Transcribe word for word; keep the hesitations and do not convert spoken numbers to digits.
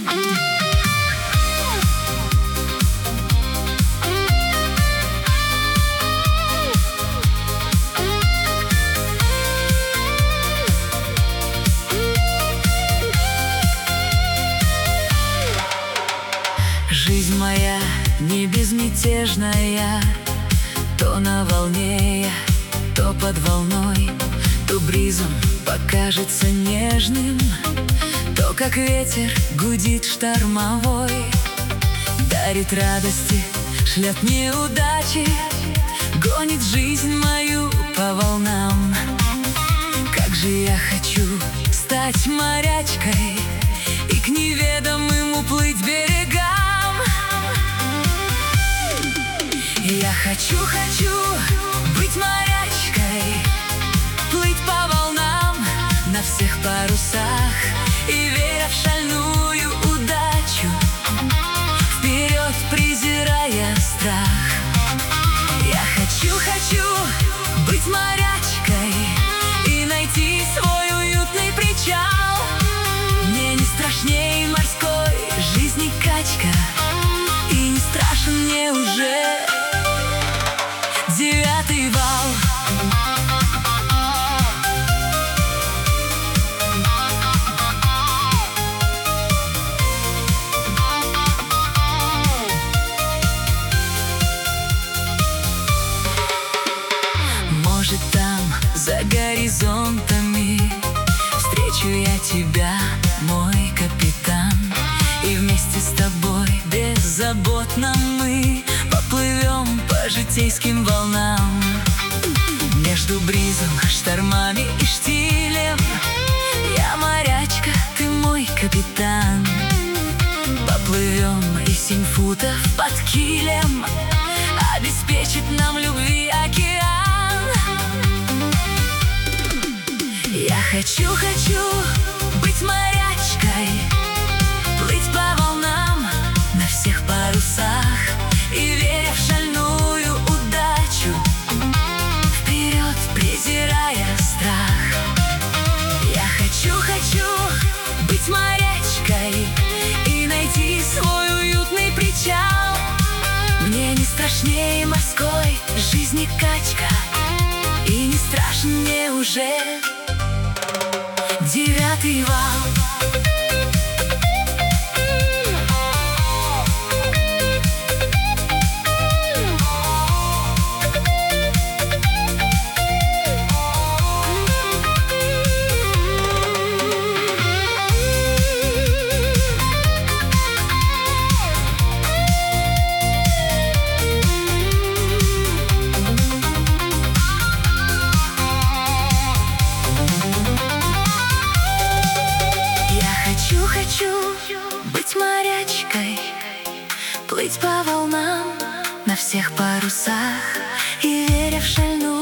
Жизнь моя не безмятежная, то на волне я, то под волной, то бризом покажется нежным, то как ветер гудит штормовой. Дарит радости, шлет неудачи, гонит жизнь мою по волнам. Как же я хочу стать морячкой и к неведомым уплыть берегам. Я хочу, хочу быть морячкой, плыть по волнам на всех парусах и веря в шальную удачу, вперед презирая страх. Я хочу, хочу быть морячкой и найти свой уютный причал. Мне не страшней морской жизни качка, и не страшен мне уже девятый вал. Может, там, за горизонтами, встречу я тебя, мой капитан, и вместе с тобой беззаботно мы поплывем по житейским волнам. Между бризом, штормами и штилем я морячка, ты мой капитан. Поплывем и семь футов под килем обеспечит нам любви океан. Я хочу, хочу быть морячкой, плыть по волнам на всех парусах и веря в шальную удачу, вперед презирая страх. Я хочу, хочу быть морячкой и найти свой уютный причал. Мне не страшнее морской жизни качка, и не страшен мне уже девятый вал. Хочу быть морячкой, плыть по волнам на всех парусах и веря в шальную